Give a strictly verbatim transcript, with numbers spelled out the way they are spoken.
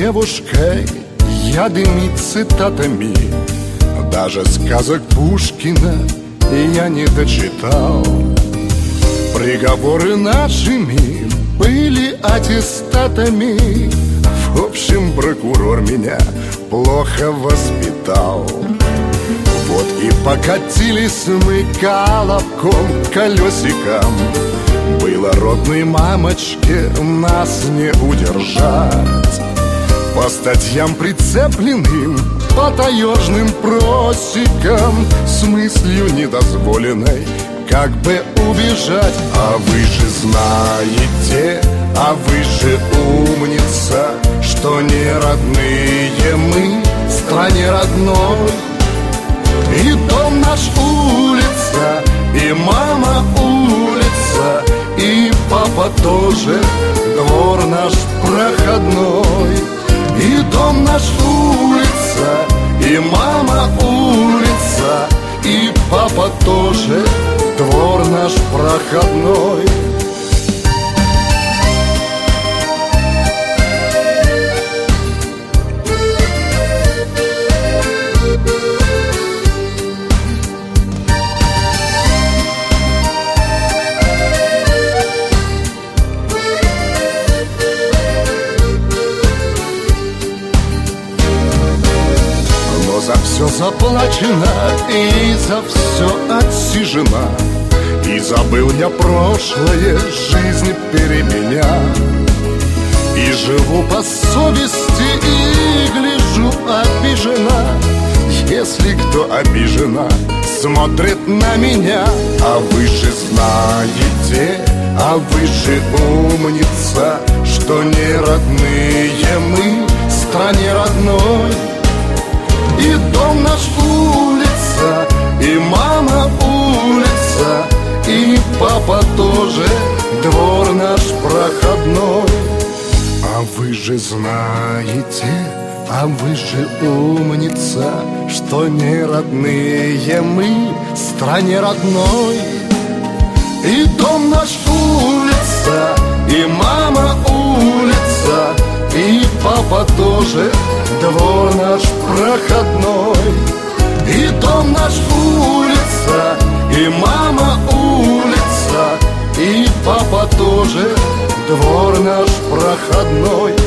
девушкой я дымить цитатами. Даже сказок Пушкина я не дочитал. Приговоры нашими были аттестатами. В общем, прокурор меня плохо воспитал. Вот и покатились мы колобком, колесиком. Было родной мамочке нас не удержать. По статьям прицепленным, по таежным просекам, с мыслью недозволенной как бы убежать. А вы же знаете, а вы же умница, что не родные мы стране родной. И дом наш улица, и мама улица, и папа тоже, двор наш проходной. И дом наш улица, и мама улица, и папа тоже, двор наш проходной. За все заплачено и за все отсижено. И забыл я прошлое, жизнь переменя. И живу по совести и гляжу обижена. Если кто обижена, смотрит на меня. А вы же знаете, а вы же умница, что не родные мы стране родной. И дом наш улица, и мама улица, и папа тоже, двор наш проходной. А вы же знаете, а вы же умница, что не родные мы стране родной. И дом наш улица, и мама улица, и папа тоже, двор наш проходной. И дом наш улица, и мама улица, и папа тоже, двор наш проходной.